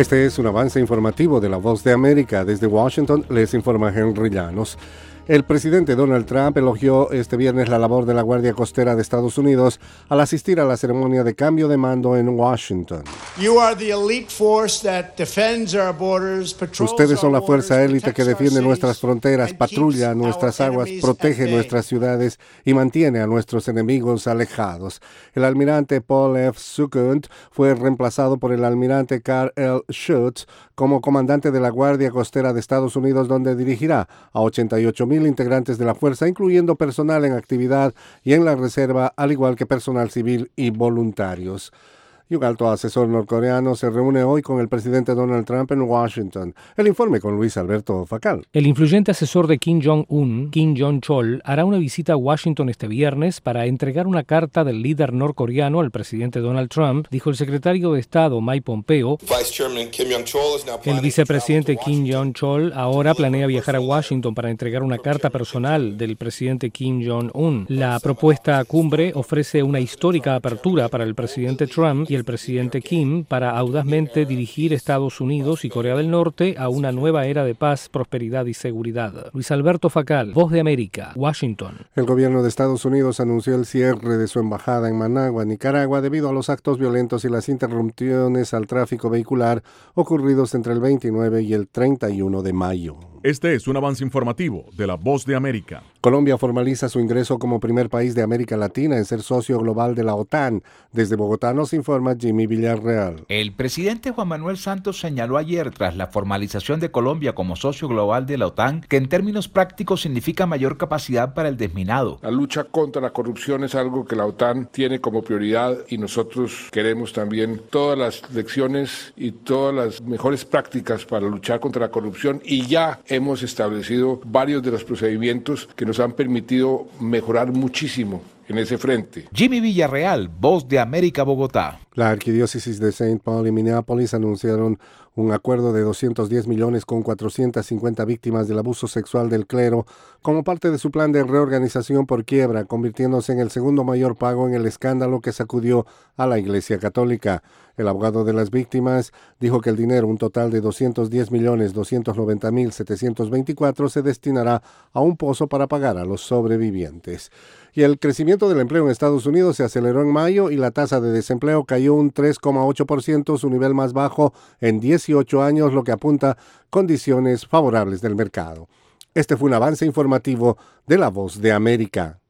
Este es un avance informativo de La Voz de América. Desde Washington les informa Henry Llanos. El presidente Donald Trump elogió este viernes la labor de la Guardia Costera de Estados Unidos al asistir a la ceremonia de cambio de mando en Washington. Ustedes son la fuerza élite que defiende nuestras fronteras, patrulla nuestras aguas, protege nuestras ciudades y mantiene a nuestros enemigos alejados. El almirante Paul F. Sukunt fue reemplazado por el almirante Carl L. Schutz como comandante de la Guardia Costera de Estados Unidos, donde dirigirá a 88,000 integrantes de la fuerza, incluyendo personal en actividad y en la reserva, al igual que personal civil y voluntarios. Y un alto asesor norcoreano se reúne hoy con el presidente Donald Trump en Washington. El informe con Luis Alberto Facal. El influyente asesor de Kim Jong-un, Kim Jong-chol, hará una visita a Washington este viernes para entregar una carta del líder norcoreano al presidente Donald Trump, dijo el secretario de Estado Mike Pompeo. El vicepresidente Kim Jong-chol ahora planea viajar a Washington para entregar una carta personal del presidente Kim Jong-un. La propuesta cumbre ofrece una histórica apertura para el presidente Trump y el presidente Kim para audazmente dirigir Estados Unidos y Corea del Norte a una nueva era de paz, prosperidad y seguridad. Luis Alberto Facal, Voz de América, Washington. El gobierno de Estados Unidos anunció el cierre de su embajada en Managua, Nicaragua, debido a los actos violentos y las interrupciones al tráfico vehicular ocurridos entre el 29 y el 31 de mayo. Este es un avance informativo de La Voz de América. Colombia formaliza su ingreso como primer país de América Latina en ser socio global de la OTAN. Desde Bogotá nos informa Jimmy Villarreal. El presidente Juan Manuel Santos señaló ayer, tras la formalización de Colombia como socio global de la OTAN, que en términos prácticos significa mayor capacidad para el desminado. La lucha contra la corrupción es algo que la OTAN tiene como prioridad y nosotros queremos también todas las lecciones y todas las mejores prácticas para luchar contra la corrupción, y ya hemos establecido varios de los procedimientos que nos han permitido mejorar muchísimo en ese frente. Jimmy Villarreal, Voz de América, Bogotá. La arquidiócesis de St. Paul y Minneapolis anunciaron un acuerdo de 210 millones con 450 víctimas del abuso sexual del clero como parte de su plan de reorganización por quiebra, convirtiéndose en el segundo mayor pago en el escándalo que sacudió a la Iglesia Católica. El abogado de las víctimas dijo que el dinero, un total de 210.290.724, se destinará a un pozo para pagar a los sobrevivientes. Y el crecimiento del empleo en Estados Unidos se aceleró en mayo y la tasa de desempleo cayó un 3,8%, su nivel más bajo en 18 años, lo que apunta condiciones favorables del mercado. Este fue un avance informativo de La Voz de América.